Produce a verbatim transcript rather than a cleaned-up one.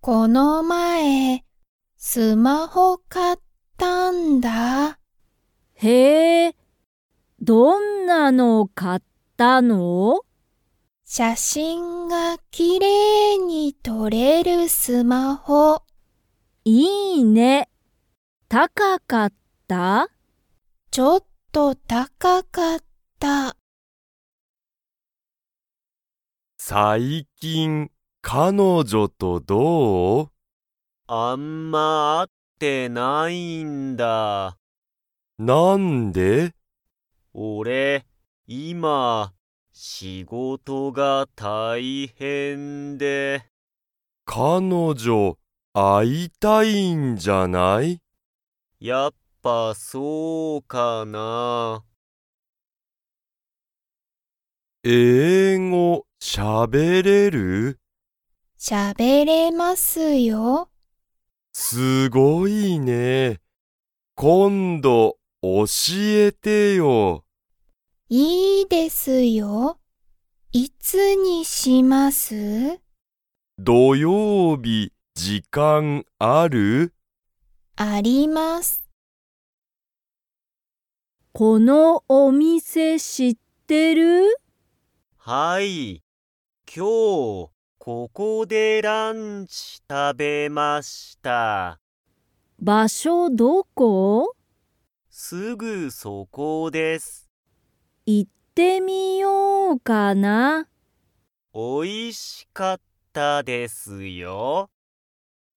この前、スマホ買ったんだ。 へえ、どんなの買ったの？ 写真がきれいに撮れるスマホ。 いいね。高かった？ ちょっと高かった。 最近、彼女とどう？ あんま会ってないんだ。 なんで？ 俺、今、仕事が大変で。 彼女、会いたいんじゃない？ やっぱそうかな。 英語喋れる？ 喋れますよ。 すごいね。今度教えてよ。 いいですよ。いつにします？ 土曜日時間ある？ あります。 このお店知ってる？ はい。今日、ここでランチ食べました。 場所どこ？ すぐそこです。 行ってみようかな。 おいしかったですよ。